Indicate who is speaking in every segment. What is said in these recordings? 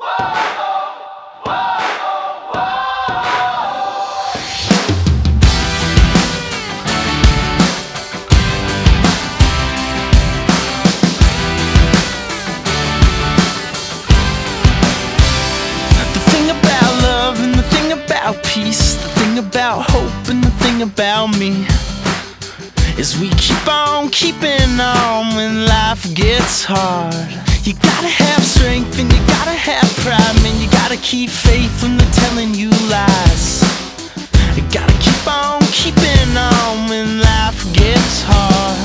Speaker 1: Peace, the thing about hope and the thing about me is we keep on keeping on when life gets hard. You gotta have strength and you gotta have pride, man. You gotta keep faith when they're telling you lies. You gotta keep on keeping on when life gets hard.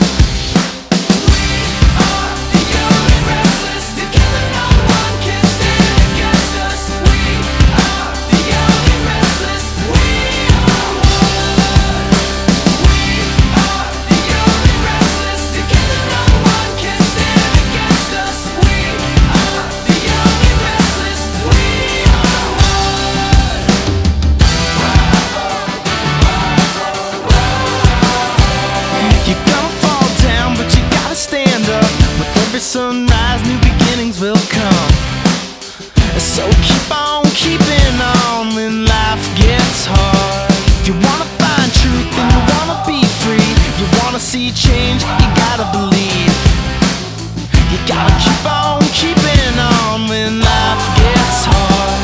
Speaker 1: Sunrise, new beginnings will come. So keep on keeping on when life gets hard. If you wanna find truth and you wanna be free, you wanna see change, you gotta believe. You gotta keep on keeping on when life gets hard.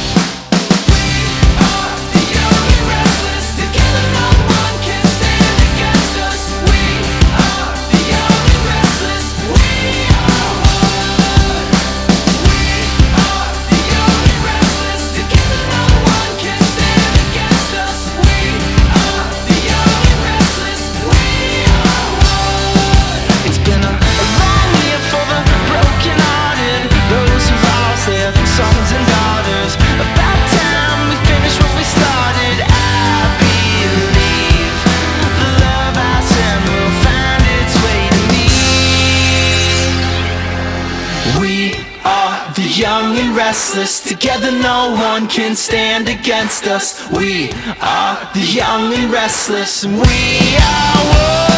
Speaker 1: Young and restless, together no one can stand against us. We are the young and restless, and we are one.